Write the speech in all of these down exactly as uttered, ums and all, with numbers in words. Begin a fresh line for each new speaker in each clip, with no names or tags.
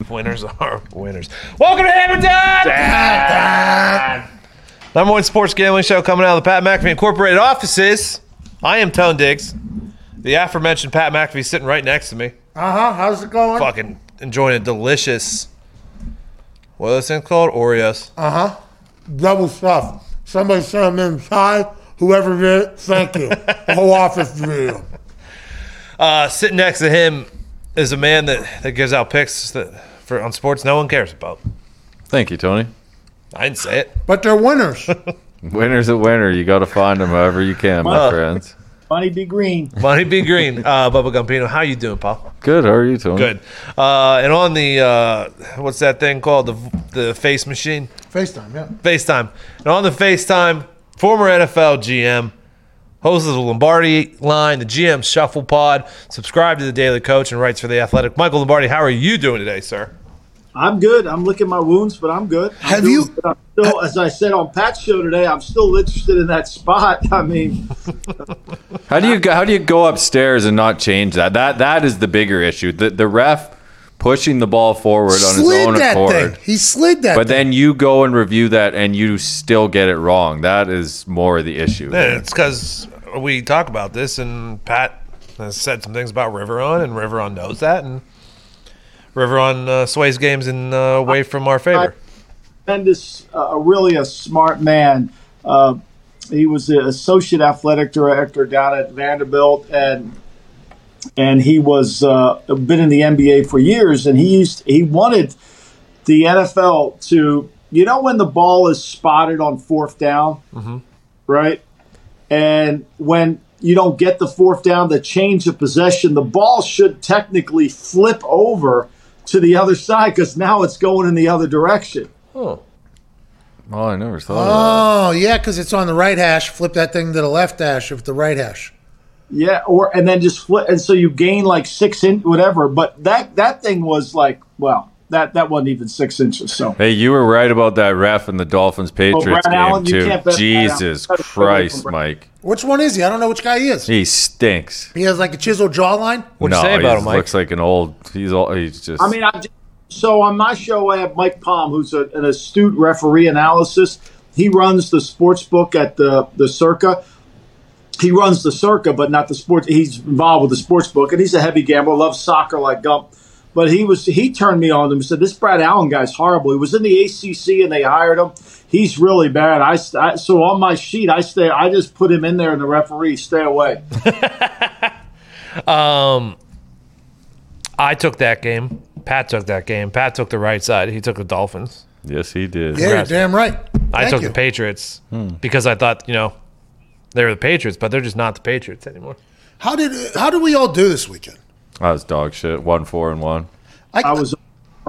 Winners are winners. Welcome to Hammer Time! Number one sports gambling show coming out of the Pat McAfee Incorporated offices. I am Tone Diggs. The aforementioned Pat McAfee sitting right next to me.
Uh-huh. How's it going?
Fucking enjoying a delicious, what are those things called? Oreos.
Uh-huh. Double stuff. Somebody sent them inside. Whoever did it, thank you. The whole office did it.
Uh, sitting next to him is a man that, that gives out picks that for on sports no one cares about.
Thank you, Tony.
I didn't say it.
But they're winners.
Winner's a winner. You got to find them however you can, my
Uh,
friends.
Money be green.
Money be green. Uh, Bubba Gumpino, how you doing, pal?
Good. How are you, Tony?
Good. Uh, and on the, uh, what's that thing called? The the face machine?
FaceTime, yeah.
FaceTime. And on the FaceTime, former N F L G M, host of the Lombardi Line, the G M Shuffle Pod, subscribe to the Daily Coach and writes for The Athletic. Michael Lombardi, how are you doing today, sir?
I'm good. I'm licking my wounds, but I'm good. I'm
Have
doing
you-
good. I'm still, as I said on Pat's show today, I'm still interested in that spot. I mean,
How do you go, how do you go upstairs and not change that? That that is the bigger issue. The the ref pushing the ball forward on his
Slid
own
that
accord.
thing. He slid that
But
thing.
then you go and review that and you still get it wrong. That is more of the issue.
Yeah, it's because we talk about this, and Pat has said some things about Riveron, and Riveron knows that, and Riveron uh, sways games in uh, away from our favor.
tremendous, uh, really a smart man. Uh, he was the associate athletic director down at Vanderbilt, and and he was uh, been in the N B A for years. And he used he wanted the N F L to, you know, when the ball is spotted on fourth down,
Mm-hmm.
right? And when you don't get the fourth down, the change of possession, the ball should technically flip over to the other side because now it's going in the other direction.
Oh.
Oh, I never thought of
Oh, yeah, because it's on the right hash. Flip that thing to the left hash of the right hash.
Yeah, or and then just flip, and so you gain like six in whatever. But that that thing was like, well, that that wasn't even six inches. So
that. Hey, you were right about that ref and the Dolphins Patriots
Brad
game
Allen, you
too.
can't bet Brad
Jesus
Allen.
Christ, Mike.
Which one is he? I don't know which guy he is.
He stinks.
He has like a chiseled jawline.
What'd you
no,
say about
he
him, Mike?
looks like an old. He's all. He's just.
I mean, I just, so on my show I have Mike Palm, who's a, an astute referee analysis. He runs the sports book at the the Circa. He runs the Circa, but not the sports. He's involved with the sports book, and he's a heavy gambler, loves soccer like Gump. But he was he turned me on to him and said, this Brad Allen guy's horrible. He was in the A C C, and they hired him. He's really bad. I, I So on my sheet, I stay. I just put him in there, and the referee, stay away.
um, I took that game. Pat took that game. Pat took the right side. He took the Dolphins.
Yes, he did.
Yeah, you're damn right.
I
Thank
took
you.
the Patriots because I thought, you know, they were the Patriots, but they're just not the Patriots anymore.
How did how did we all do this weekend?
That was dog shit. One, four, and one.
I,
I was.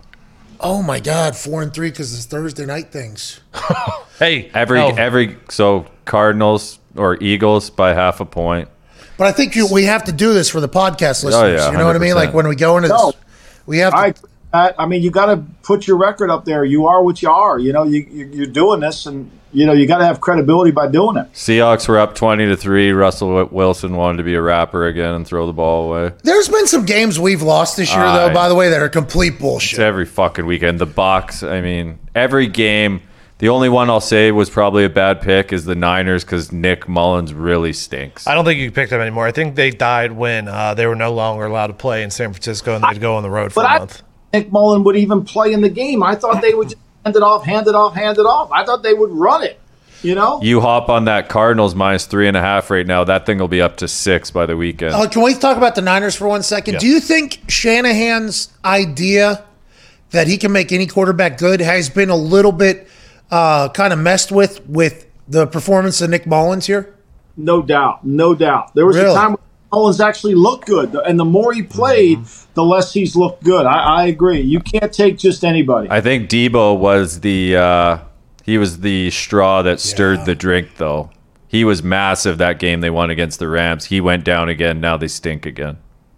Oh my God, four and three because it's Thursday night things.
Hey,
Every
hell,
every so Cardinals or Eagles by half a point.
But I think you, we have to do this for the podcast listeners.
Oh, yeah,
you know what I mean?
one hundred percent.
Like when we go into this,
No.
we have to.
I, I, I mean, you got to put your record up there. You are what you are. You know, you, you you're doing this, and you know you got to have credibility by doing it.
Seahawks were up twenty to three. Russell Wilson wanted to be a rapper again and throw the ball away.
There's been some games we've lost this year, though,
Aye.
by the way, that are complete
It's
bullshit.
every fucking weekend. The Bucks. I mean, every game. The only one I'll say was probably a bad pick is the Niners because Nick Mullins really stinks.
I don't think you can pick them anymore. I think they died when uh, they were no longer allowed to play in San Francisco and they'd go on the road for
But
a
I
month.
Nick Mullen would even play in the game. I thought they would just hand it off, hand it off, hand it off. I thought they would run it. You know,
You hop on that Cardinals minus three and a half right now. That thing will be up to six by the weekend.
Uh, can we talk about the Niners for one second?
Yeah.
Do you think Shanahan's idea that he can make any quarterback good has been a little bit uh, kind of messed with with the performance of Nick Mullins here?
no doubt, no doubt. There was
Really?
a time when Mullins actually looked good, and the more he played,
Mm-hmm.
the less he's looked good. I, I agree. You can't take just anybody.
I think Debo was the uh, he was the straw that stirred
Yeah.
the drink, though. He was massive that game they won against the Rams. He went down again. Now they stink again.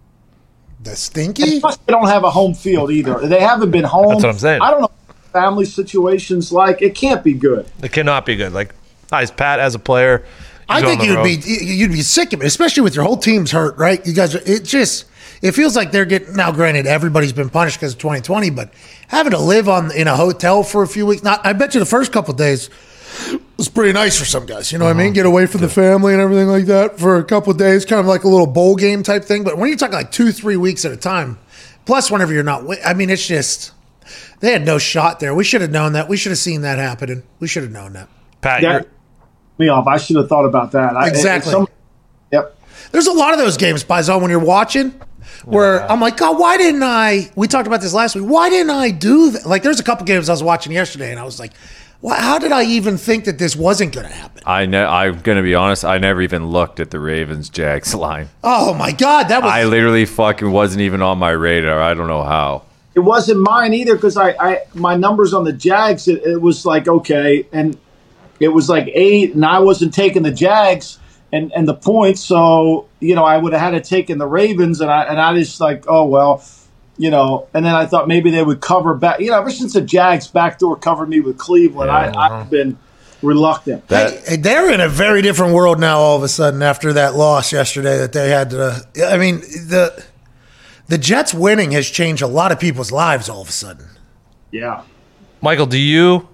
The stinky?
Plus, they don't have a home field either. They haven't been home.
That's what I'm saying.
I don't know what family situations like. It can't be good.
It cannot be good. Like, nice Pat as a player. you
I
go
think
on the
you'd
road.
be you'd be sick of it, especially with your whole team's hurt, right? You guys, are, it just it feels like they're getting, now granted, everybody's been punished because of twenty twenty, but having to live on in a hotel for a few weeks, not, I bet you the first couple of days was pretty nice for some guys. You know what I mean? Get away from the family and everything like that for a couple of days, kind of like a little bowl game type thing. But when you're talking like two, three weeks at a time, plus whenever you're not, I mean, it's just, they had no shot there. We should have known that. We should have seen that happening. We should have known that.
Pat,
That
you're,
me off. I should have thought about that. I-
Exactly.
some- yep.
There's a lot of those games, Paisan, when you're watching, where I'm like, God, why didn't I? We talked about this last week. Why didn't I do that? Like, there's a couple games I was watching yesterday, and I was like, why, how did I even think that this wasn't going to happen?
I ne- I'm going to be honest. I never even looked at the Ravens Jags line.
Oh, my God. That was.
I literally fucking wasn't even on my radar. I don't know how.
It wasn't mine either because I, I my numbers on the Jags, it, it was like, okay, and it was like eight, and I wasn't taking the Jags and, and the points, so, you know, I would have had to taken the Ravens, and I and I just like, oh, well, you know, and then I thought maybe they would cover back. You know, ever since the Jags backdoor covered me with Cleveland,
Yeah,
I, I've been reluctant.
That
Hey, they're in a very different world now all of a sudden after that loss yesterday that they had to. I mean, the the Jets winning has changed a lot of people's lives all of a sudden.
Yeah.
Michael, do you?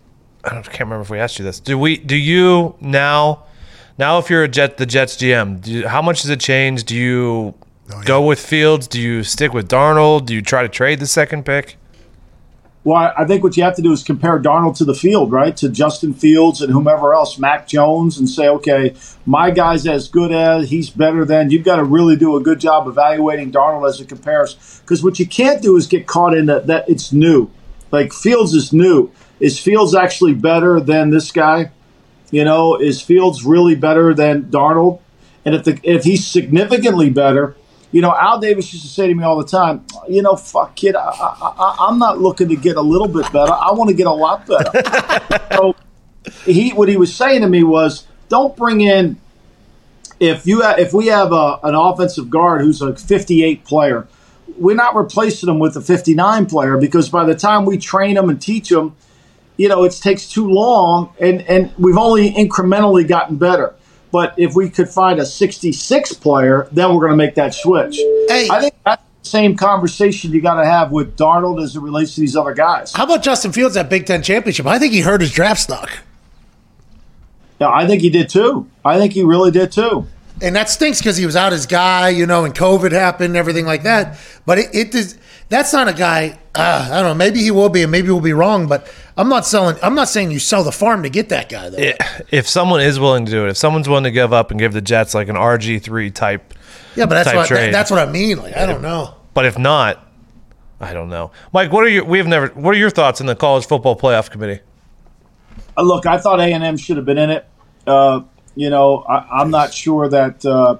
I don't, can't remember if we asked you this. Do we? Do you now? Now, if you're a Jet, the Jets G M, do you, how much does it change? Do you go with Fields? Do you stick with Darnold? Do you try to trade the second pick?
Well, I think what you have to do is compare Darnold to the field, right? To Justin Fields and whomever else, Mac Jones, and say, okay, my guy's as good as, he's better than. You've got to really do a good job evaluating Darnold as a comparison. Because what you can't do is get caught in that, that it's new. Like, Fields is new. Is Fields actually better than this guy? You know, is Fields really better than Darnold? And if the, if he's significantly better, you know, Al Davis used to say to me all the time, you know, fuck, kid, I, I, I, I'm not looking to get a little bit better. I want to get a lot better. So he, what he was saying to me was, don't bring in, if you ha- if we have a, an offensive guard who's a fifty-eight player, we're not replacing him with a fifty-nine player because by the time we train him and teach him, you know, it takes too long, and, and we've only incrementally gotten better. But if we could find a sixty-six player, then we're going to make that switch.
Hey.
I think that's the same conversation you got to have with Darnold as it relates to these other guys.
How about Justin Fields at Big Ten championship? I think he hurt his draft stock.
Yeah, I think he did too. I think he really did too.
And that stinks because he was out his guy, you know, and COVID happened and everything like that. But it, it is, that's not a guy, uh, I don't know, maybe he will be and maybe we'll be wrong, but I'm not selling, I'm not saying you sell the farm to get that guy, though.
It, if someone is willing to do it, if someone's willing to give up and give the Jets like an R G three type,
yeah, but that's
type
what,
trade.
that, that's what I mean. Like, I don't know.
But if not, I don't know. Mike, what are your? We have never. What are your thoughts on the college football playoff committee?
Uh, look, I thought A and M should have been in it. Uh, you know, I, I'm not sure that uh,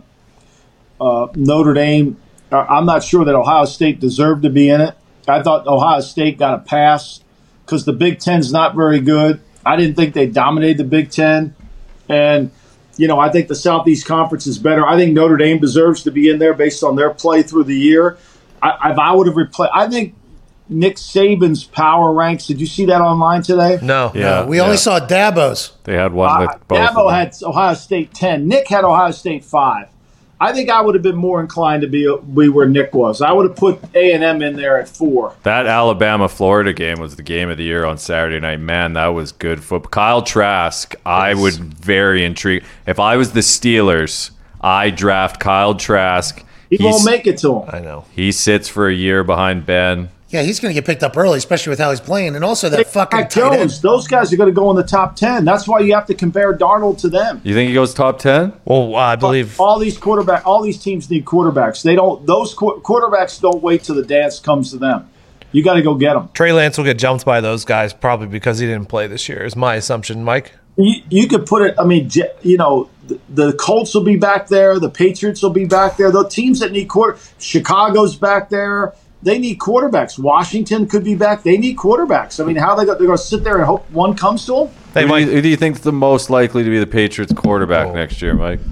uh, Notre Dame, uh, I'm not sure that Ohio State deserved to be in it. I thought Ohio State got a pass because the Big Ten's not very good. I didn't think they dominated the Big Ten. And, you know, I think the Southeast Conference is better. I think Notre Dame deserves to be in there based on their play through the year. I, if I would have replaced, I think Nick Saban's power ranks. Did you see that online today?
No.
Yeah,
we only
yeah.
saw Dabo's.
They had one with
Uh,
both. of
Dabo
them.
had Ohio State ten. Nick had Ohio State five. I think I would have been more inclined to be, be where Nick was. I would have put A and M in there at four.
That Alabama-Florida game was the game of the year on Saturday night. Man, that was good football. Kyle Trask, I would very intrigued. If I was the Steelers, I draft Kyle Trask.
He
He's-
won't make it to him.
I know.
He sits for a year behind Ben.
Yeah, he's going to get picked up early, especially with how he's playing. And also that fucking
Mac
tight end.
Jones, those guys are going to go in the top ten. That's why you have to compare Darnold to them.
You think he goes top ten?
Well, uh, I believe
all these quarterback, all these teams need quarterbacks. They don't; those qu- quarterbacks don't wait till the dance comes to them. You got to go get them.
Trey Lance will get jumped by those guys probably because he didn't play this year. Is my assumption, Mike.
You, you could put it. I mean, j- you know, the, the Colts will be back there. The Patriots will be back there. The teams that need quarter, Chicago's back there. They need quarterbacks. Washington could be back. They need quarterbacks. I mean, how they go, they're going to sit there and hope one comes to them?
Hey,
who, do
Mike.
you, who do you think's the most likely to be the Patriots quarterback
Oh.
next year, Mike?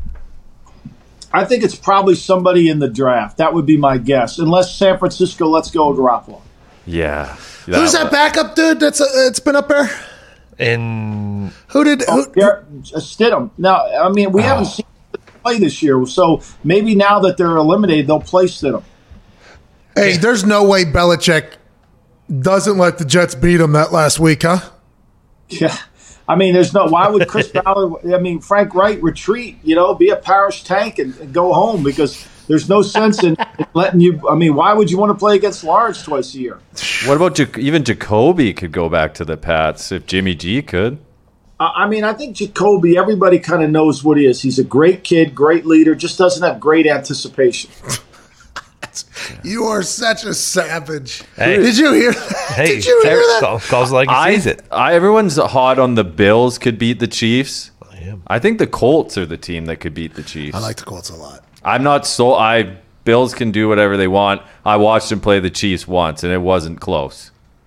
I think it's probably somebody in the draft. That would be my guess, unless San Francisco lets go of Garoppolo.
Yeah.
Who's that backup dude that's uh, it's been up there?
In
Who did? Who,
Garrett Stidham. Now, I mean, we haven't seen play this year. So maybe now that they're eliminated, they'll play Stidham.
Hey, there's no way Belichick doesn't let the Jets beat him that last week, huh?
Yeah. I mean, there's no – why would Chris Ballard – I mean, Frank Wright retreat, you know, be a parish tank and, and go home because there's no sense in, in letting you – I mean, why would you want to play against Lawrence twice a year?
What about Ja- even Jacoby could go back to the Pats if Jimmy G could?
Uh, I mean, I think Jacoby, everybody kind of knows what he is. He's a great kid, great leader, just doesn't have great anticipation.
You are such a savage.
Hey.
Did you hear?
Hey,
Did you hear that?
Calls, calls like he
I,
sees it.
I, everyone's hot on the Bills could beat the Chiefs.
I am.
I think the Colts are the team that could beat the Chiefs.
I like the Colts a lot.
I'm not so. I Bills can do whatever they want. I watched them play the Chiefs once, and it wasn't close.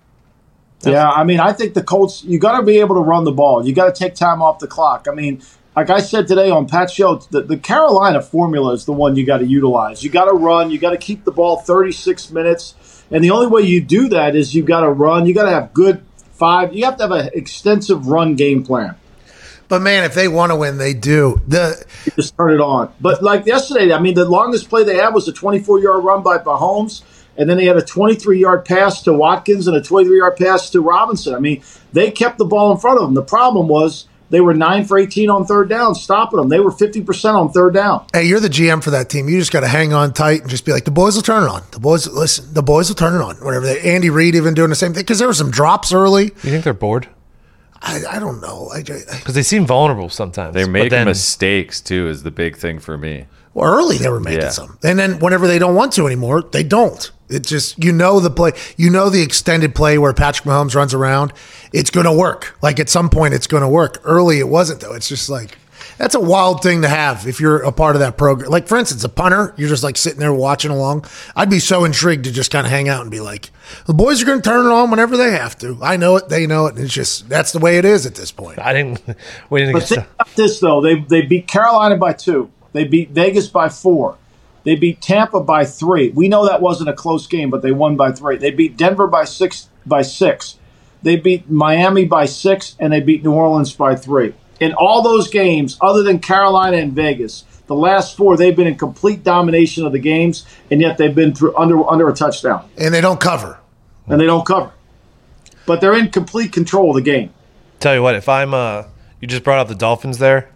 Yeah, I mean, I think the Colts, you got to be able to run the ball. You got to take time off the clock. I mean, like I said today on Pat's show, the, the Carolina formula is the one you got to utilize. You got to run. You got to keep the ball thirty-six minutes. And the only way you do that is you got to run. You got to have good five. You have to have an extensive run game plan.
But, man, if they want to win, they do. The
You just turn it on. But like yesterday, I mean, the longest play they had was a twenty-four-yard run by Mahomes. And then they had a twenty-three-yard pass to Watkins and a twenty-three-yard pass to Robinson. I mean, they kept the ball in front of them. The problem was they were nine for eighteen on third down, stopping them. They were fifty percent on third down.
Hey, you're the G M for that team. You just got to hang on tight and just be like, the boys will turn it on. The boys, listen, the boys will turn it on. Whatever. They, Andy Reid even doing the same thing because there were some drops early.
You think they're bored?
I, I don't know. I, I,
Because they seem vulnerable sometimes.
They're
but
making
then,
mistakes too. Is the big thing for me.
well, early they were making
Yeah.
some, and then whenever they don't want to anymore, they don't. It just you know the play, you know the extended play where Patrick Mahomes runs around. It's going to work. Like at some point, it's going to work. Early, it wasn't though. It's just like. That's a wild thing to have if you're a part of that program. Like, for instance, a punter, you're just like sitting there watching along. I'd be so intrigued to just kind of hang out and be like, the boys are going to turn it on whenever they have to. I know it. They know it. And it's just, that's the way it is at this point.
I didn't. We didn't
But
get
think
started.
about this, though. They, they beat Carolina by two. They beat Vegas by four. They beat Tampa by three. We know that wasn't a close game, but they won by three. They beat Denver by six. By six. They beat Miami by six, and they beat New Orleans by three. In all those games, other than Carolina and Vegas, the last four, they've been in complete domination of the games, and yet they've been through under under a touchdown.
And they don't cover.
And they don't cover. But they're in complete control of the game.
Tell you what, if I'm, uh, you just brought up the Dolphins there.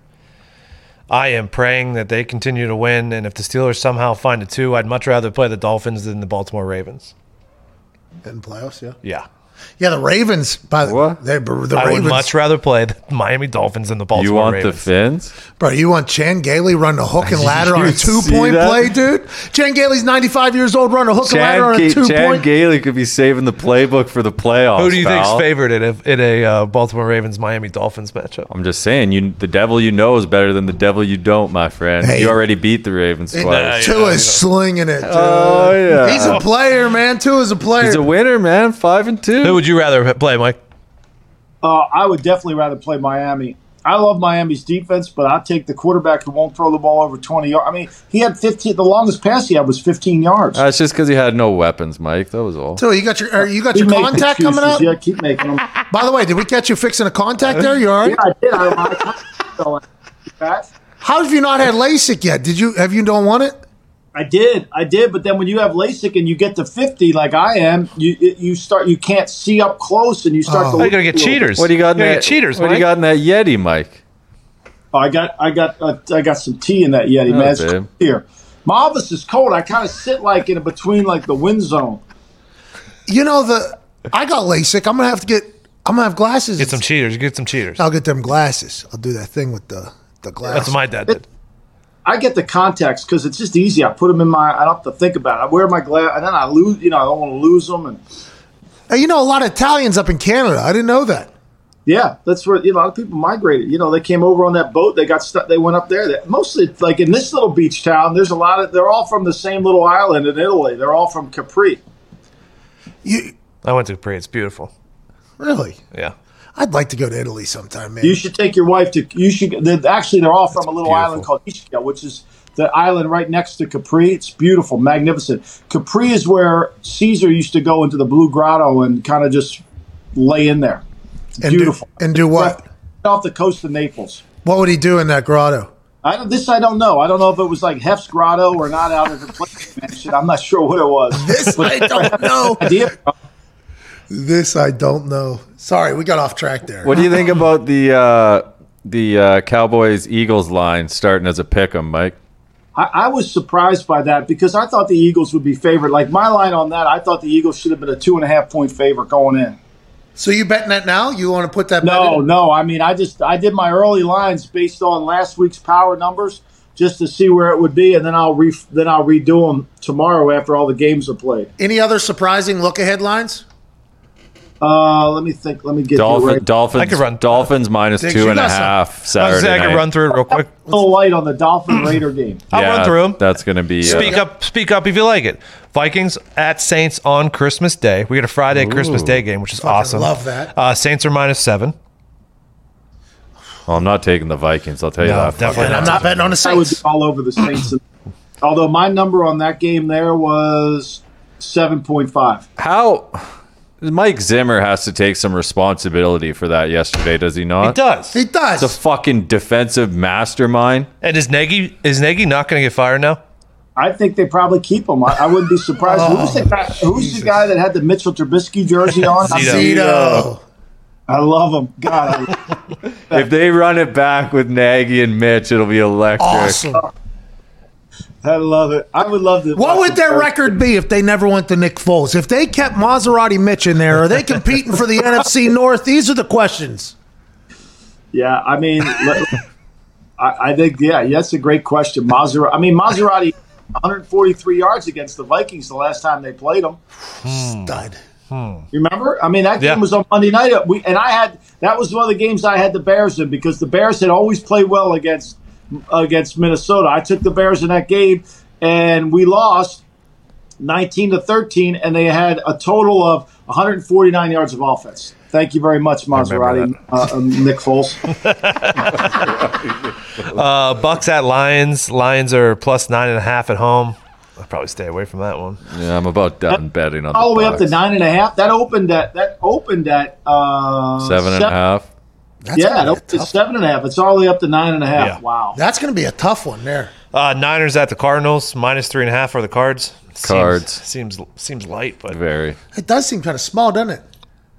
I am praying that they continue to win, and if the Steelers somehow find a two, I'd much rather play the Dolphins than the Baltimore Ravens.
In playoffs, yeah.
Yeah.
Yeah, the Ravens, by the
What?
they the
I
Ravens.
would much rather play the Miami Dolphins than the Baltimore
You want
Ravens.
the Finns?
Bro, you want Chan Gailey run a hook and
Did
ladder on
you
a two-point
see that?
play, dude? Chan Gailey's ninety-five years old, run a hook and ladder on a
Chan, Chan
two-point.
Gailey could be saving the playbook for the playoffs.
Who do you think's
pal.
favored in a, in a uh, Baltimore Ravens Miami Dolphins matchup?
I'm just saying, you the devil you know is better than the devil you don't, my friend.
Hey.
You already beat the Ravens
It-
twice.
yeah,
Tua's
yeah.
slinging it, dude.
Oh, yeah.
He's a player, man. Tua's a player.
He's a winner, man. Five and two.
Who would you rather play, Mike?
Uh, I would definitely rather play Miami. I love Miami's defense, but I'll take the quarterback who won't throw the ball over twenty yards. I mean, he had fifteen. The longest pass he had was fifteen yards.
That's just because he had no weapons, Mike. That was all.
Tua, you got your uh, you got
Keep
your
making
contact coming
excuses.
up.
Yeah, keep making them.
By the way, did we catch you fixing a contact there? You all right?
Yeah, I did. I, I, I,
How have you not had LASIK yet? Did you have you don't want it?
I did, I did. But then when you have LASIK and you get to fifty, like I am, you you start you can't see up close, and you start
Oh.
to.
Oh,
look
you're gonna get
a little bit.
cheaters.
What do you got in
You're gonna
that?
get cheaters,
What do
Mike.
you got in that Yeti, Mike?
Oh, I got, I got, uh, I got some tea in that Yeti,
Oh,
man. It's
babe.
cold here. My office is cold. I kind of sit like in between, like the wind zone.
You know the I got LASIK. I'm gonna have to get. I'm gonna have glasses.
Get some cheaters. Get some cheaters.
I'll get them glasses. I'll do that thing with the the glasses.
That's what my dad did.
I get the contacts because it's just easy. I put them in my. I don't have to think about it. I wear my glass, and then I lose. You know, I don't want to lose them. And
Hey, you know a lot of Italians up in Canada. I didn't know that.
yeah, that's where you know a lot of people migrated. You know, they came over on that boat. They got stuck. They went up there. They, mostly, like in this little beach town, there's a lot of. They're all from the same little island in Italy. They're all from Capri.
You
I went to Capri. It's beautiful.
really?
Yeah.
I'd like to go to Italy sometime, man.
You should take your wife to. You should. They're, actually, they're all from a little
beautiful.
island called Ischia, which is the island right next to Capri. It's beautiful, magnificent. Capri is where Caesar used to go into the Blue Grotto and kind of just lay in there. It's
and
beautiful.
Do, and do what?
Off the coast of Naples.
What would he do in that grotto?
I don't, this I don't know. I don't know if it was like Hef's Grotto or not out of the place. Shit, I'm not sure what it was.
This I don't know.
Idea.
This I don't know. Sorry, we got off track there.
What do you think about the uh, the uh, Cowboys Eagles line starting as a pick 'em, Mike?
I, I was surprised by that because I thought the Eagles would be favored. Like my line on that, I thought the Eagles should have been a two and a half point favorite going in.
So you betting that now? You want to put that? bet
No,
in?
no. I mean, I just I did my early lines based on last week's power numbers just to see where it would be, and then I'll re, then I'll redo them tomorrow after all the games are played.
Any other surprising look ahead lines?
Uh, let me think. Let me get
Dolphin,
right.
Dolphins.
I could run-
Dolphins minus
Diggs,
two
you
and a
got some-
half
I was
Saturday
saying I
night.
could run through it real quick.
A little light on the Dolphin Raider game.
I'll
Yeah,
run through them.
That's going to be.
Speak
Uh,
up, speak up if you like it. Vikings at Saints on Christmas Day. We get a Friday Christmas Day game, which is awesome.
love that.
Uh, Saints are minus seven.
well, I'm not taking the Vikings. I'll tell you
No,
that.
definitely
And
not.
I'm not betting on the
I would be
Saints.
all over the Saints. Although my number on that game there was seven point five.
How Mike Zimmer has to take some responsibility for that yesterday, does he not?
He does.
He does.
The fucking defensive mastermind.
And is Nagy is Nagy not going to get fired now?
I think they probably keep him. I, I wouldn't be surprised. who's the guy, who's the guy that had the Mitchell Trubisky jersey on?
Zito.
Zito.
I love him. God, I,
If they run it back with Nagy and Mitch, it'll be electric.
Awesome.
I love it. I would love to.
What
watch
would
the
their
first-
record be if they never went to Nick Foles? If they kept Maserati Mitch in there, are they competing for the N F C North? These are the questions.
Yeah, I mean, let- I, I think yeah, that's a great question. Maserati. I mean, Maserati, one hundred forty-three yards against the Vikings the last time they played them.
Stud.
You remember? I mean, that
Yeah.
game was on Monday night. We and I had that was one of the games I had the Bears in because the Bears had always played well against against Minnesota. I took the Bears in that game, and we lost nineteen to thirteen, and they had a total of one hundred forty-nine yards of offense. Thank you very much, Maserati, uh, um, Nick Foles.
Uh, Bucks at Lions. Lions are plus nine and a half at home. I'll probably stay away from that one.
Yeah, I'm about done betting on
All the way up to
Bucs.
nine and a half. That opened at that opened at uh,
Seven and a half.
That's
Yeah,
gonna
it
be a
opened at
tough-
seven and a half. It's all the way up to nine and a half.
Yeah.
Wow.
That's going to be a tough one there.
Uh, Niners at the Cardinals. Minus three and a half are the Cards. Seems-
Cards.
seems seems light, but
Very.
It does seem kind of small, doesn't it?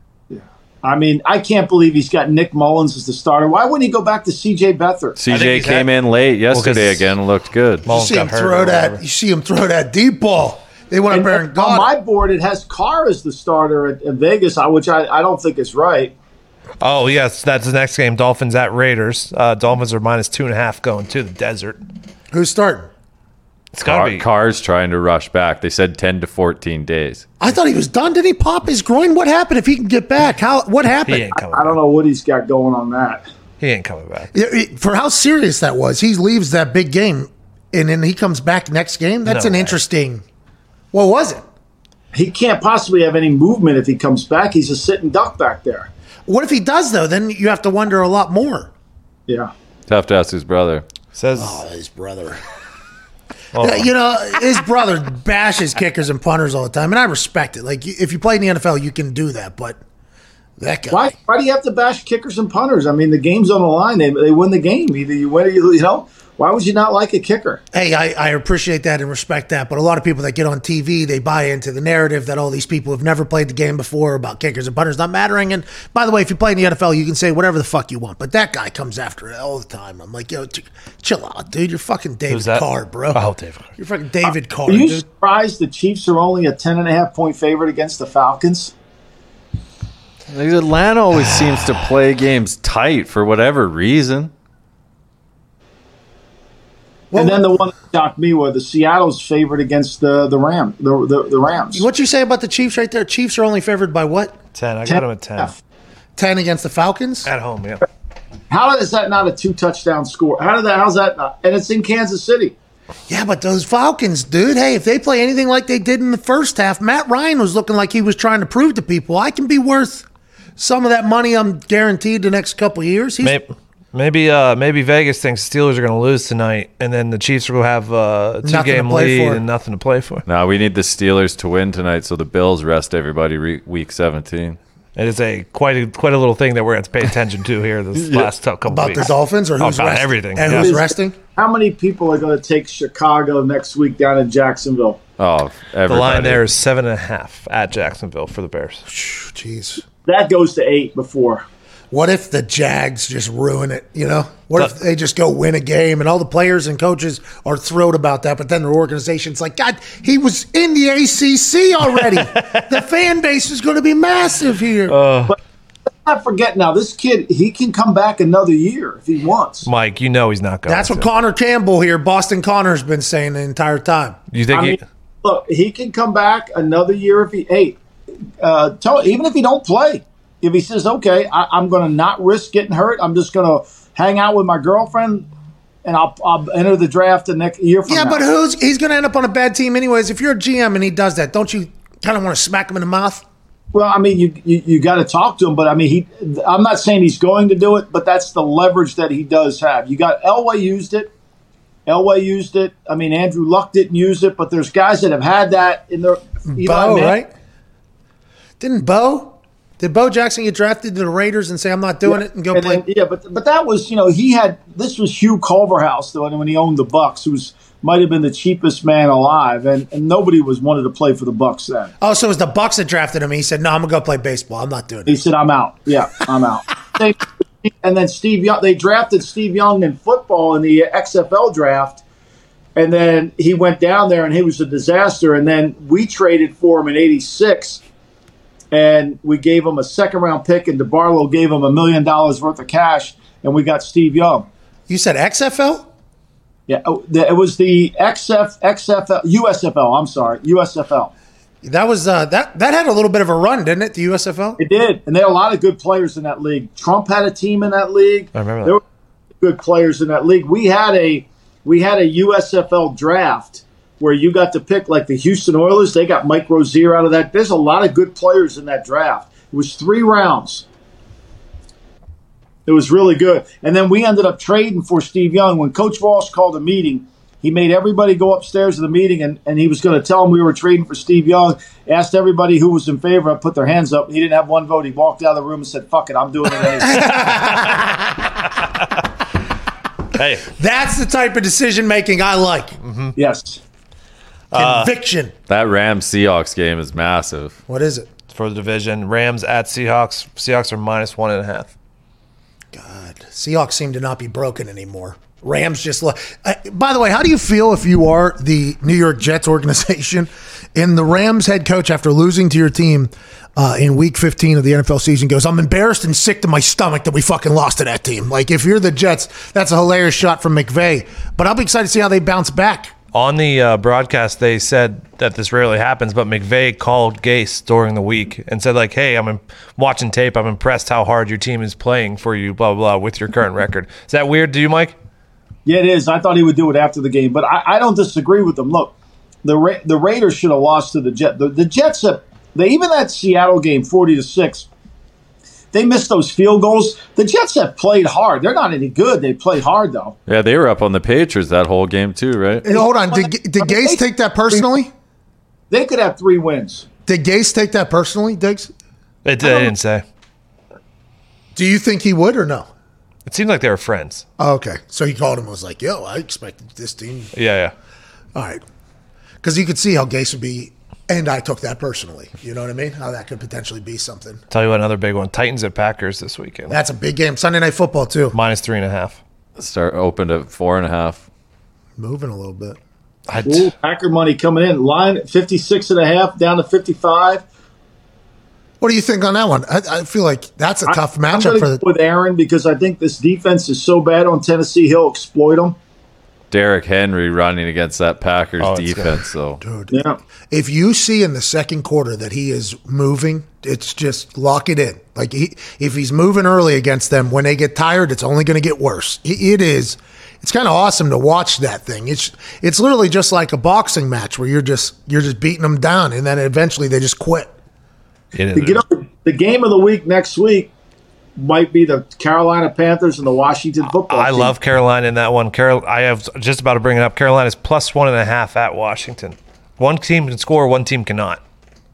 I mean, I can't believe he's got Nick Mullins as the starter. Why wouldn't he go back to C J Beathard?
C
I think
J
he's
came
had-
in late yesterday
'cause
again. Looked good.
You
Mullins
see him
got hurt
throw
or
that.
whatever.
You see him throw that deep ball. They went up
And
there and
on
got
my
it.
board, it has Carr as the starter at, at Vegas, uh, which I, I don't think is right.
oh yes, that's the next game. Dolphins at Raiders. Uh, Dolphins are minus two and a half going to the desert.
Who's starting?
It's gotta
Car-
be.
Cars trying to rush back. They said ten to fourteen days.
I thought he was done. Did he pop his groin? What happened if he can get back? How? What
He
happened?
ain't coming.
I don't
back.
know what he's got going on that.
He ain't coming back.
Yeah, it- For how serious that was, he leaves that big game, and then he comes back next game. That's
No
an
way.
interesting. What was it?
He can't possibly have any movement if he comes back. He's a sitting duck back there.
What if he does though? Then you have to wonder a lot more.
Yeah.
Tough to ask his brother.
Says
Oh, his brother.
oh,
Yeah, you know, his brother bashes kickers and punters all the time, and I respect it. Like, you- if you play in the N F L, you can do that, but that guy.
Why? Why do you have to bash kickers and punters? I mean, the game's on the line. They, they win the game. Either you win or you lose. You know, why would you not like a kicker?
Hey, I, I appreciate that and respect that, but a lot of people that get on T V, they buy into the narrative that all these people have never played the game before about kickers and punters not mattering. And by the way, if you play in the N F L, you can say whatever the fuck you want, but that guy comes after it all the time. I'm like, yo, ch- chill out, dude. You're fucking David
who's that?
Carr, bro.
Oh, David.
You're fucking David Carr,
Are you
dude.
surprised the Chiefs are only a ten and a half point favorite against the Falcons?
Atlanta always seems to play games tight for whatever reason.
What,
and then the one that shocked me was the Seattle's favorite against the the Ram the the, the Rams.
what you say about the Chiefs right there? Chiefs are only favored by what?
ten. I got him at ten.
ten against the Falcons?
At home, yeah.
How is that not a two touchdown score? How did that? How's that not? And it's in Kansas City.
Yeah, but those Falcons, dude, hey, if they play anything like they did in the first half, Matt Ryan was looking like he was trying to prove to people, I can be worth some of that money I'm guaranteed the next couple of years. He's,
Maybe, maybe, uh, maybe Vegas thinks the Steelers are going to lose tonight, and then the Chiefs are going to have uh, a
Nothing to
two-game
play
lead
for.
and nothing to play for.
Now we need the Steelers to win tonight, so the Bills rest everybody re- week seventeen.
It is a quite a quite a little thing that we're going to have to pay attention to here this last couple
about
weeks.
the Dolphins or
Oh,
who's
about
resting?
everything.
And
yeah.
who's resting?
how many people are going to take Chicago next week down in Jacksonville?
Oh, everybody.
The line there is seven and a half at Jacksonville for the Bears.
Jeez.
That goes to eight before.
What if the Jags just ruin it, you know? What if they just go win a game and all the players and coaches are thrilled about that, but then their organization's like, God, he was in the A C C already. The fan base is going to be massive here.
Uh,
but let's not forget now, this kid, he can come back another year if he wants.
Mike, you know he's not going
That's what
to.
Connor Campbell here, Boston Connor's been saying the entire time.
You think
I
he,
mean, look, he can come back another year if he, hey, uh, tell, even if he don't play. If he says, okay, I, I'm going to not risk getting hurt, I'm just going to hang out with my girlfriend, and I'll, I'll enter the draft the next year from
Yeah,
now.
but who's he's going to end up on a bad team anyways. If you're a G M and he does that, don't you kind of want to smack him in the mouth?
Well, I mean, you you, you got to talk to him, but I mean, he. I'm not saying he's going to do it, but that's the leverage that he does have. You got Elway used it. Elway used it. I mean, Andrew Luck didn't use it, but there's guys that have had that in their.
Bo, right? Didn't Bo? Did Bo Jackson get drafted to the Raiders and say, I'm not doing
Yeah.
it and go
and
play?
then, yeah, but but that was, you know, he had, this was Hugh Culverhouse though, when he owned the Bucks, who was, might have been the cheapest man alive, and, and nobody was wanted to play for the Bucks then.
Oh, so it was the Bucks that drafted him. He said, no, I'm going to go play baseball. I'm not doing
He
it.
said, I'm out. Yeah, I'm out. They- and then Steve Young, they drafted Steve Young in football in the X F L draft, and then he went down there and he was a disaster, and then we traded for him in eighty-six. And we gave him a second round pick, and DeBarlow gave him a million dollars worth of cash, and we got Steve Young.
You said X F L?
Yeah, oh, the- it was the X F, X F L, U S F L. I'm sorry, U S F L.
That was uh, that that had a little bit of a run, didn't it? The U S F L.
It did, and there are a lot of good players in that league. Trump had a team in that league.
I remember that.
There were good players in that league. We had a we had a U S F L draft where you got to pick, like the Houston Oilers. They got Mike Rozier out of that. There's a lot of good players in that draft. It was three rounds. It was really good. And then we ended up trading for Steve Young. When Coach Walsh called a meeting, he made everybody go upstairs to the meeting, and, and he was going to tell them we were trading for Steve Young, asked everybody who was in favor, put their hands up. He didn't have one vote. He walked out of the room and said, fuck it, I'm doing it anyway.
hey,
That's the type of decision making I like.
Yes.
Conviction.
That Rams Seahawks game is massive.
What is it?
for the division, Rams at Seahawks. Seahawks are minus one and a half.
God, Seahawks seem to not be broken anymore. Rams just look. Uh, by the way, how do you feel if you are the New York Jets organization and the Rams head coach, after losing to your team uh, in week fifteen of the N F L season, goes, I'm embarrassed and sick to my stomach that we fucking lost to that team? Like, if you're the Jets, that's a hilarious shot from McVay. But I'll be excited to see how they bounce back.
On the uh, broadcast, they said that this rarely happens, but McVay called Gase during the week and said, like, hey, I'm in- watching tape. I'm impressed how hard your team is playing for you, blah, blah, blah, with your current record. Is that weird to you, Mike?
Yeah, it is. I thought he would do it after the game, but I, I don't disagree with him. Look, the Ra- the Raiders should have lost to the Jets. The, the Jets have, they even that Seattle game, forty to six. They missed those field goals. The Jets have played hard. They're not any good. They played hard though.
Yeah, they were up on the Patriots that whole game too, right?
And hold on, did, did Gase take that personally?
They could have three wins.
Did Gase take that personally, Diggs?
It, they didn't say.
Do you think he would or no?
It seemed like they were friends.
Oh, okay. So he called him and was like, yo, I expected this team.
Yeah, yeah.
All right. Because you could see how Gase would be, and I took that personally. You know what I mean? How that could potentially be something.
Tell you what, another big one. Titans at Packers this weekend.
That's a big game. Sunday Night Football, too.
Minus three and a half.
Start opened at four and a half.
Moving a little bit.
I
Ooh, Packer money coming in. Line at fifty-six and a half down to fifty-five.
What do you think on that one? I, I feel like that's a tough
I, I'm
matchup
gonna
for
go
the.
with Aaron because I think this defense is so bad on Tennessee. He'll exploit them.
Derrick Henry running against that Packers
Oh, it's
defense, though.
Dude,
Yeah.
if you see in the second quarter that he is moving, it's just lock it in. Like he, if he's moving early against them, when they get tired, it's only going to get worse. It, it is. It's kind of awesome to watch that thing. It's it's literally just like a boxing match where you're just you're just beating them down, and then eventually they just quit.
It
To get
is.
up, the game of the week next week might be the Carolina Panthers and the Washington football
I
team.
love Carolina in that one. Carol, I have just about to bring it up. Carolina's plus one and a half at Washington. One team can score, one team cannot.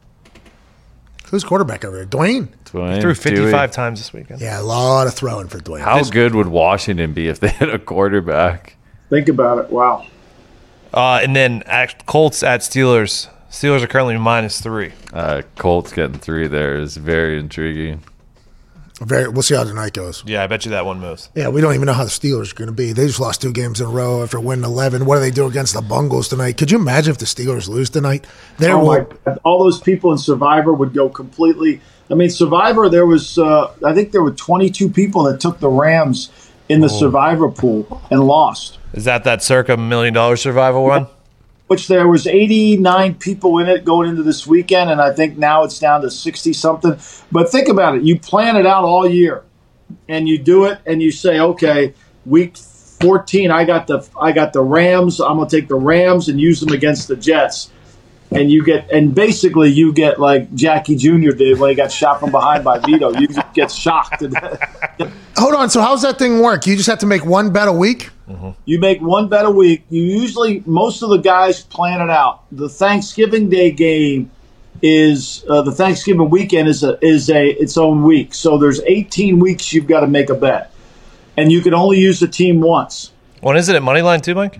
Who's quarterback over there? Dwayne.
Dwayne,
Threw
Dewey.
fifty-five times this weekend.
Yeah, a lot of throwing for Dwayne.
How good would Washington be if they had a quarterback?
Think about it. Wow.
Uh, and then at Colts at Steelers. Steelers are currently minus three.
Uh, Colts getting three there is very intriguing.
Very. We'll see how tonight goes.
Yeah, I bet you that one moves.
Yeah, we don't even know how the Steelers are going to be. They just lost two games in a row after winning eleven. What do they do against the Bungles tonight? Could you imagine if the Steelers lose tonight? There
Oh
will.
my God. All those people in Survivor would go completely. I mean, Survivor, there was, uh, I think there were twenty-two people that took the Rams in the Survivor pool and lost.
Is that that circa million dollar survival one?
Which there was eighty-nine people in it going into this weekend, and I think now it's down to sixty something. But think about it: you plan it out all year, and you do it, and you say, okay, week fourteen, I got the I got the Rams. I'm gonna take the Rams and use them against the Jets, and you get and basically you get like Jackie Junior did when he got shot from behind by Vito. You just get shocked.
Hold on. So how's that thing work? You just have to make one bet a week?
You make one bet a week. You usually, most of the guys plan it out. The Thanksgiving Day game is uh, the Thanksgiving weekend is a is a its own week. So there's eighteen weeks you've got to make a bet, and you can only use the team once.
When is it at Moneyline too, Mike?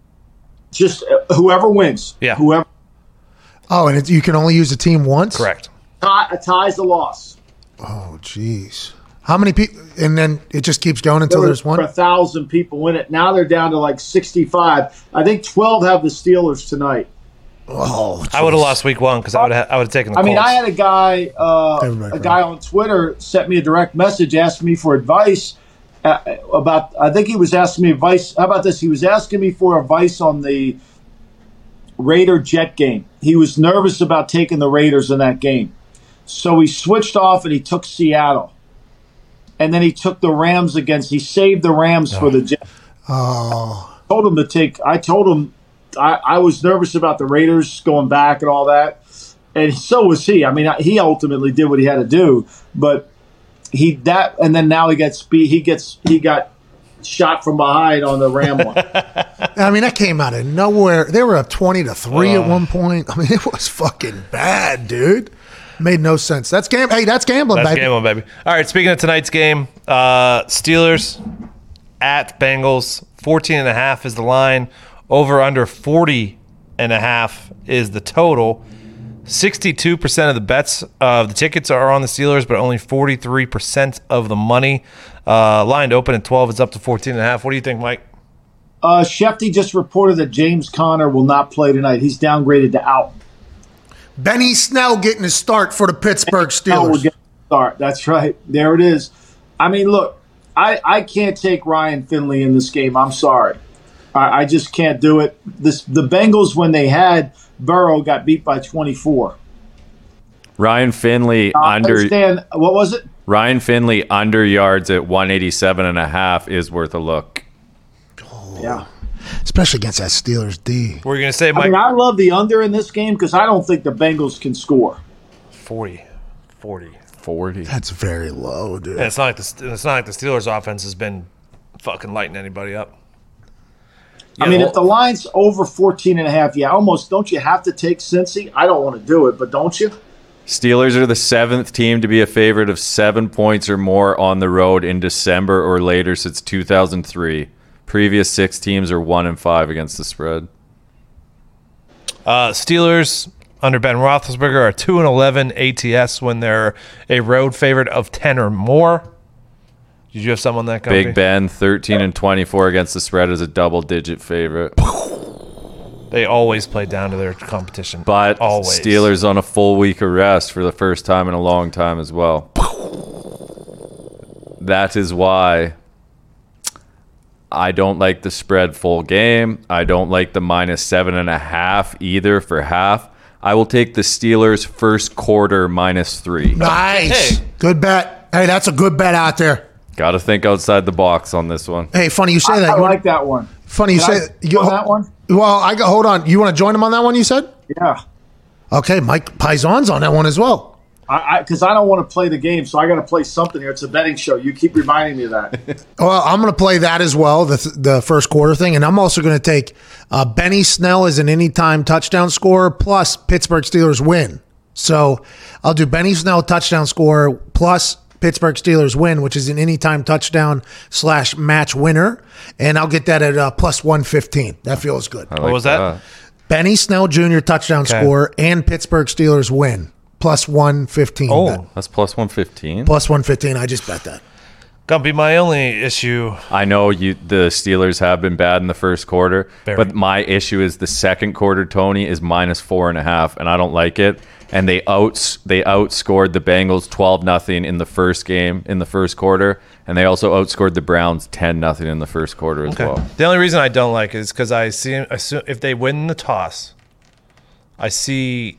Just uh, whoever wins.
Yeah.
Whoever
Oh, and it, you can only use the team once?
Correct.
tie, a tie's a loss.
Oh, jeez. How many people? And then it just keeps going until
There
there's
were
one?
a thousand people in it. Now they're down to like sixty-five. I think twelve have the Steelers tonight.
Oh,
I would have lost week one because I would have I would have taken the
I mean,
Colts.
I had a guy, uh,
Everybody
a guy on Twitter sent me a direct message, asking me for advice uh, about. I think he was asking me advice. How about this? He was asking me for advice on the Raider Jet game. He was nervous about taking the Raiders in that game, so he switched off and he took Seattle, and then he took the Rams against. He saved the Rams for the Jets.
Oh,
Told him to take. I told him. I, I was nervous about the Raiders going back and all that, and so was he. I mean, he ultimately did what he had to do, but he that and then now he gets beat. He gets he got shot from behind on the Ram one.
I mean, that came out of nowhere. They were up twenty to three at one point. I mean, it was fucking bad, dude. Made no sense. That's gam- Hey, that's gambling,
That's
baby.
game one, baby. All right, speaking of tonight's game, uh, Steelers at Bengals, fourteen and a half is the line. Over under forty and a half is the total. sixty-two percent of the bets of the tickets are on the Steelers, but only forty-three percent of the money. Uh, line to open at twelve is up to fourteen and a half. What do you think, Mike?
Uh, Shefty just reported that James Conner will not play tonight. He's downgraded to out.
Benny Snell getting his start for the Pittsburgh
Now we'll
Steelers.
get a start. That's right. There it is. I mean, look, I, I can't take Ryan Finley in this game. I'm sorry. I, I just can't do it. This the Bengals, when they had Burrow, got beat by twenty-four.
Ryan Finley
I
under
understand. What was it?
Ryan Finley under yards at one eighty-seven and a half is worth a look.
Yeah.
Especially against that Steelers D.
What were you going to say,
I
Mike?
mean, I love the under in this game because I don't think the Bengals can score.
forty. forty.
forty.
That's very low, dude.
And it's not like the it's not like the Steelers offense has been fucking lighting anybody up.
I mean, if the line's over fourteen and a half, yeah, almost don't you have to take Cincy? I don't want to do it, but don't you?
Steelers are the seventh team to be a favorite of seven points or more on the road in December or later since two thousand three. Previous six teams are one and five against the spread.
Uh, Steelers under Ben Roethlisberger are two and eleven A T S when they're a road favorite of ten or more. Did you have something on that, Gumpy?
Big Ben, thirteen and twenty-four against the spread as a double-digit favorite.
They always play down to their competition.
But
always.
Steelers on a full week of rest for the first time in a long time as well. That is why I don't like the spread full game. I don't like the minus seven and a half either for half. I will take the Steelers first quarter minus three.
Nice.
Hey.
Good bet. Hey, that's a good bet out there.
Got to think outside the box on this one.
Hey, funny you say
I,
that.
I
You wanna-
like that one.
Funny you
Can I
say
go on that one?
Well, I got. Hold on. You want to join him on that one? You said.
Yeah.
Okay, Mike Paisan's on that one as well.
I Because I, I don't want to play the game, so I got to play something here. It's a betting show. You keep reminding me of that.
Well, I'm going to play that as well, the the first quarter thing, and I'm also going to take uh, Benny Snell as an anytime touchdown scorer plus Pittsburgh Steelers win. So I'll do Benny Snell touchdown scorer plus Pittsburgh Steelers win, which is an anytime touchdown slash match winner. And I'll get that at uh, plus one fifteen. That feels good.
I like
What was that?
Benny Snell Junior touchdown
Okay.
score and Pittsburgh Steelers win. Plus one fifteen.
Oh.
bet.
That's plus one fifteen.
Plus one fifteen. I just bet that.
Gumpy, my only issue.
I know you. The Steelers have been bad in the first quarter,
Very.
but my issue is the second quarter. Tony is minus four and a half, and I don't like it. And they outs they outscored the Bengals twelve nothing in the first game in the first quarter, and they also outscored the Browns ten nothing in the first quarter as
Okay.
well.
The only reason I don't like it is because I see I assume if they win the toss, I see.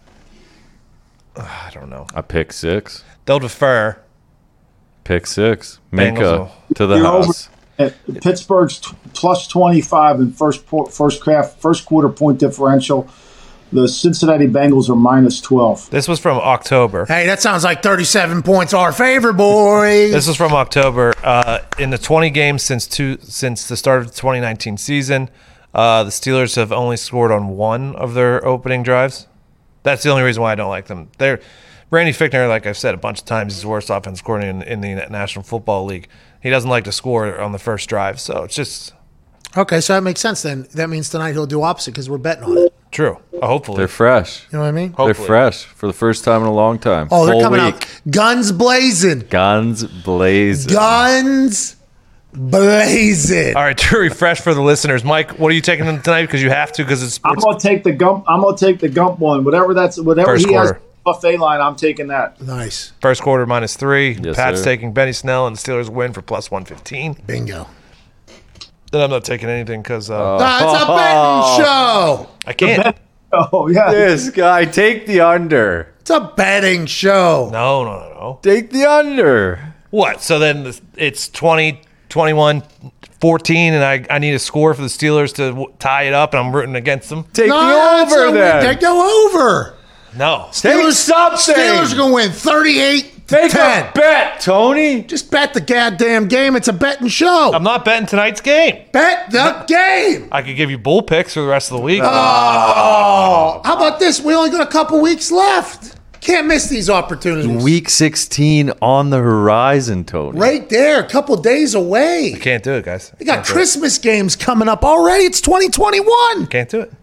uh, I don't know.
A pick six,
They'll defer.
pick six,
Bengals
Minka
will-
to the
You're over-
house.
At Pittsburgh's t- plus twenty-five in first po- first half, first quarter point differential. The Cincinnati Bengals are minus twelve.
This was from October.
Hey, that sounds like thirty-seven points our favor, boys.
This was from October. Uh, in the twenty games since two since the start of the twenty nineteen season, uh, the Steelers have only scored on one of their opening drives. That's the only reason why I don't like them. They're Randy Fichtner, like I've said a bunch of times, is the worst offense coordinator in, in the National Football League. He doesn't like to score on the first drive, so it's just
Okay, so that makes sense then. That means tonight he'll do opposite because we're betting on it.
true. Uh, hopefully,
They're fresh.
You know what I mean?
They're
Hopefully.
fresh for the first time in a long time.
Oh, they're
Full
coming
week.
out guns blazing.
Guns blazing.
Guns blazing.
all right. To refresh for the listeners, Mike, what are you taking them tonight? Because you have to, because it's
I'm
sports.
gonna take the gump. I'm gonna take the gump one. Whatever that's whatever
First
he has
quarter.
buffet line. I'm taking that.
Nice.
First quarter minus three.
Yes,
Pat's
sir.
taking Benny Snell, and the Steelers win for plus one fifteen.
Bingo.
Then I'm not taking anything because uh,
Ah, it's a betting show.
I can't.
Oh yeah.
This guy, take the under.
It's a betting show.
No, no, no, no.
Take the under.
What? So then the- it's twenty, twenty-one, fourteen, and I, I need a score for the Steelers to w- tie it up, and I'm rooting against them?
Take
No,
the
that's
over
a-
then.
They go over.
No.
Take something.
Steelers are going to win thirty-eight
Take
ten.
a bet, Tony.
Just bet the goddamn game. It's a betting show.
I'm not betting tonight's game.
Bet the game.
I could give you bull picks for the rest of the week.
Oh, how about this? We only got a couple weeks left. Can't miss these opportunities.
Week sixteen on the horizon, Tony.
Right there, a couple days away.
Can't do it, guys.
We got
Can't do it.
Christmas games coming up already. It's twenty twenty-one.
Can't do it.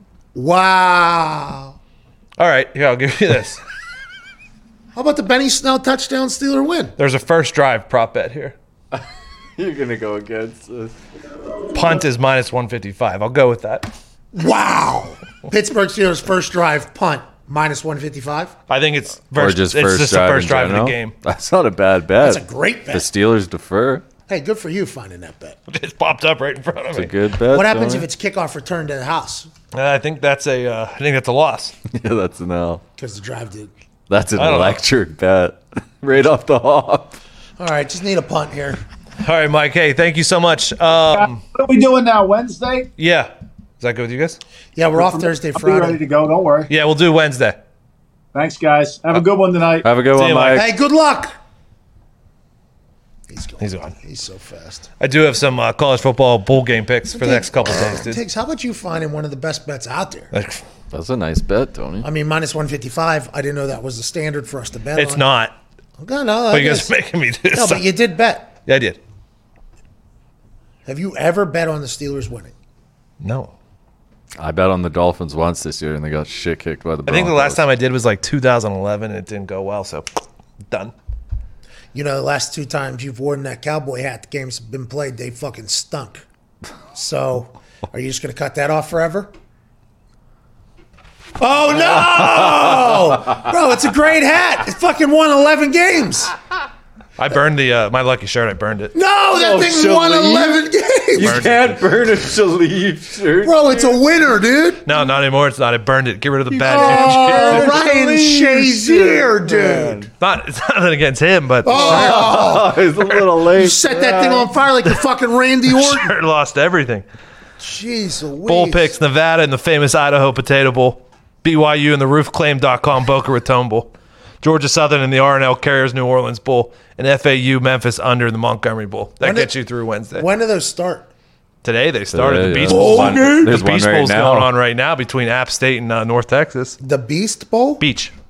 Wow.
All right, here, I'll give you this.
How about the Benny Snell touchdown Steeler win?
There's a first drive prop bet here.
You're going to go against this.
Punt is minus one fifty-five. I'll go with that.
Wow. Pittsburgh Steelers first drive punt minus one fifty-five.
I think it's
Or
first,
just
it's
first
just
drive
the first
in
drive of
general.
the game.
That's not a bad bet.
That's a great
The
bet.
Steelers defer.
Hey, good for you finding that bet.
It's popped up right in front of
It's
me.
a good bet.
What happens
Tony.
if it's kickoff return to the house?
Uh, I think that's a. Uh, I think that's a loss.
Yeah, that's an L.
Because the drive did.
That's an
I don't know.
electric bet. Right off the hop.
All right, just need a punt here.
All right, Mike. Hey, thank you so much. Um,
What are we doing now? Wednesday?
yeah, is that good with you guys?
Yeah, we're off Thursday,
I'll be ready
Friday.
to go. Don't worry.
Yeah, we'll do Wednesday.
Thanks, guys. Have a good one tonight.
Have a good
See
one,
you, Mike.
Mike.
Hey, good luck. He's going.
He's gone.
He's so fast.
I do have some uh, college football bowl game picks for the next couple of days, dude.
Tiggs, how about you finding one of the best bets out there?
Like,
That's a nice bet, Tony.
I mean, minus one fifty-five. I didn't know that was the standard for us to bet
it's
on.
not.
Okay, no,
But
I
you guys
guess.
are making me do
No,
something.
but you did bet.
Yeah, I did.
Have you ever bet on the Steelers winning?
No.
I bet on the Dolphins once this year, and they got shit kicked by the
I
Broncos.
think the last time I did was like two thousand eleven, and it didn't go well, so done.
You know, the last two times you've worn that cowboy hat, the game's been played, they fucking stunk. So, are you just going to cut that off forever? Oh, no! Bro, it's a great hat. It fucking won eleven games.
I burned the uh, my lucky shirt. I burned it.
No, that
Oh,
thing won
Shalim.
eleven games.
You can't burn a Shalif shirt.
Bro, it's a winner, dude.
No, not anymore. It's not. I burned it. Get rid of the bad
Oh,
juju.
Ryan Shazier, dude.
It's not. It's nothing against him, but
Oh,
Oh, it's a little late.
you set that thing on fire like the fucking Randy
the
Orton.
shirt lost everything.
Jeez Louise.
Bowl picks: Nevada and the famous Idaho Potato Bowl, B Y U and the roofclaim dot com Boca Raton Bowl, Georgia Southern and the R and L Carriers New Orleans Bowl, and F A U Memphis under the Montgomery Bowl. That
When
gets
did-
you through Wednesday.
When do those start?
Today they started.
Today,
the
yeah.
Beast
Bowl
Bowl.
game?
The
There's one
Beast
right
Bowl's
now.
going on right now between App State and uh, North Texas.
The Beast Bowl?
Beach.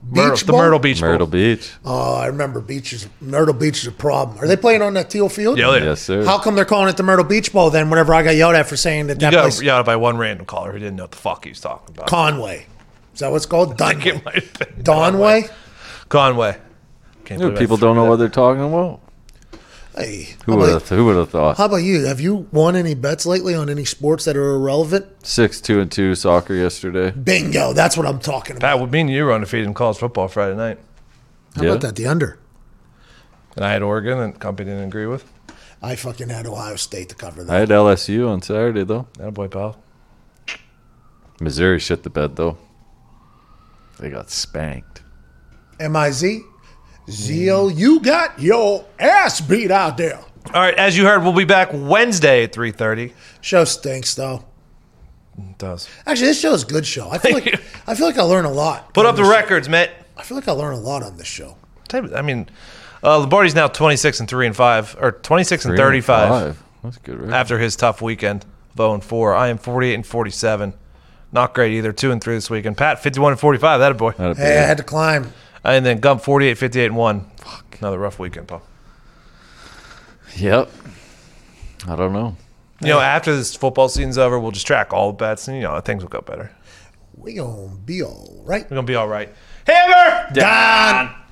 Myrtle, the
Bowl?
Myrtle Beach Bowl.
Myrtle Beach.
Oh, I remember Beach is, Myrtle Beach is a problem. Are they playing on that teal field?
Yeah, yeah.
Yes, sir.
How come they're calling it the Myrtle Beach Bowl then whenever I got yelled at for saying that
You
that
got
place
yelled at by one random caller who didn't know what the fuck he was talking about.
Conway. Is that what it's called?
I think
Dunway.
it might have been
Donway?
Conway. Can't
You know,
believe I
people don't know
forgot
what they're talking about.
Hey.
Who
how
would
about-
have? Who would have thought?
How about you? Have you won any bets lately on any sports that are irrelevant?
Six two and two soccer yesterday.
Bingo. That's what I'm talking about.
Pat, what me and you were undefeated in college football Friday night.
How
Yeah.
about that? The under.
And I had Oregon, and company didn't agree with.
I fucking had Ohio State to cover
I
that.
had L S U on Saturday though.
That boy, pal.
Missouri shit the bed though. They got spanked.
M I Z? Z O, you got your ass beat out there.
All right, as you heard, we'll be back Wednesday at three thirty.
Show stinks though.
It does.
Actually, this show is a good show. I feel
Thank
like
you.
I feel like I learn a lot.
Put
on
up the
this show.
records, Mitt.
I feel like I learn a lot on this show.
I mean, uh, Lombardi's now twenty-six and three and five, or twenty-six and
Three and
thirty-five
five. That's good, right?
after his tough weekend of oh and four. I am forty-eight and forty-seven. Not great either. two and three this weekend. Pat, fifty-one and forty-five. That a boy.
Not a
Hey, I
big-
had to climb.
And then Gump, forty-eight, fifty-eight, and one. Fuck. Another rough weekend, Paul.
Yep. I don't know.
You know, after this football season's over, we'll just track all the bets, and, you know, things will go better.
We gonna be all right.
We're going to be all right. Hammer!
Don.